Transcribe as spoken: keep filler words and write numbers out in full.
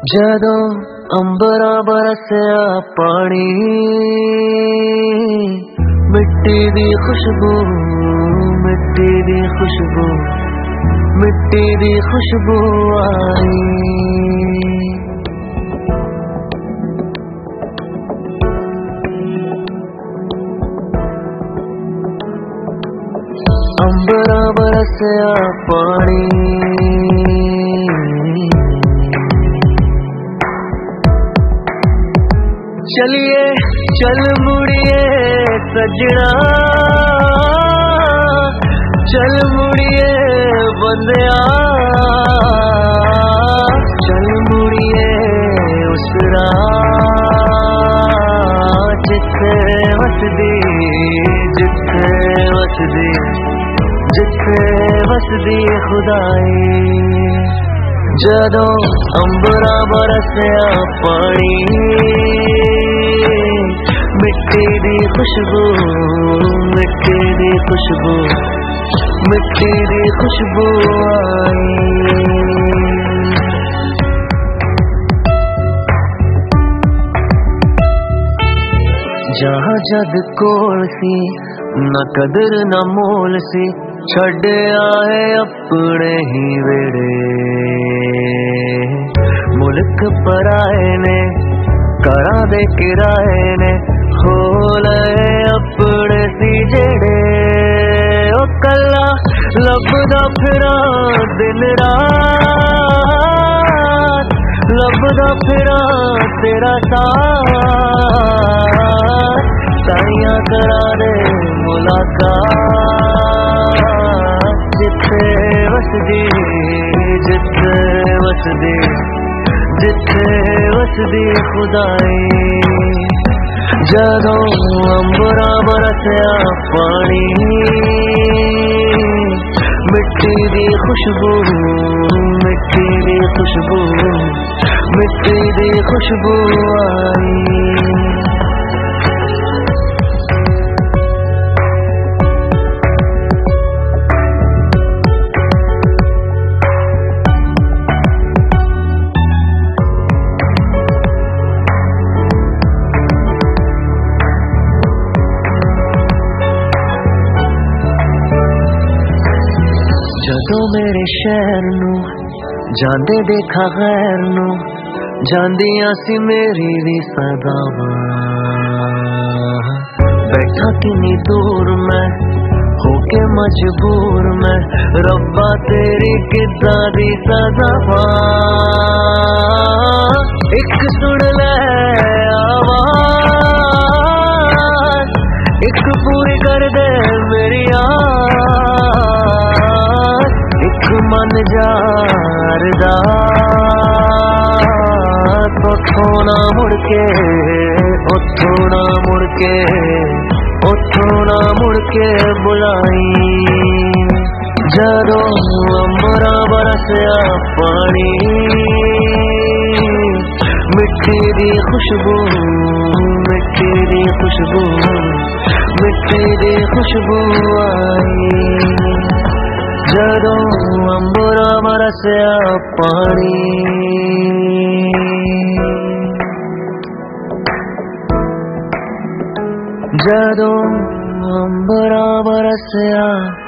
जदों अंबरा बरसिया पानी, मिट्टी दी खुशबू, मिट्टी दी खुशबू, मिट्टी दी खुशबू आई। अंबरा बरसिया पानी, चलिए चल मुड़िए सजना, चल मुड़िए बंदिया, चल मुड़िए उस राह जिथे वसदी, जिथे वसदी, जिथे वसदी खुदाई। जदों अंबरा बरसिया पानी, मिट्टी दी खुशबू, मिट्टी दी खुशबू, मिट्टी दी खुशबू आई। जहाँ जद कोल सी न कदर न मोल सी, छड़ आए अपने ही वेड़े, मुल्क पराए ने करा दे किराए ने, हो लए अपने सी जेड़े। ओ कला लभदा फिरा दिन रात, लभदा फिरा तेरा साथ, साइयां करा दे मुलाकात, जिथे वसदी, जिथे वसदी, जिथे वसदी खुदाई। जदों अंबरा बरसिया पानी, मिट्टी दी खुशबू, मिट्टी दी खुशबू, मिट्टी दी खुशबू आई। जदों मेरे शहर नू जांदे देखा गैर नू, जांदियां सी मेरी भी सदावां। बैठा किन्नी दूर मैं होके मजबूर मैं, रब्बा तेरी किद्दां दी सदावां। एक सुन ले आवाज़, एक पूरी कर दे मेरी आस, एक मन जारदा उथों ना मुड़ के, उथों ना मुड़ के, उथों ना मुड़ के बुलाई। जदों अंबरा बरसिया पानी, मिट्टी दी खुशबू, मिट्टी दी खुशबू, मिट्टी दी खुशबू आई। जदों अंबरा बरसिया पानी, जदों अंबरा बरसिया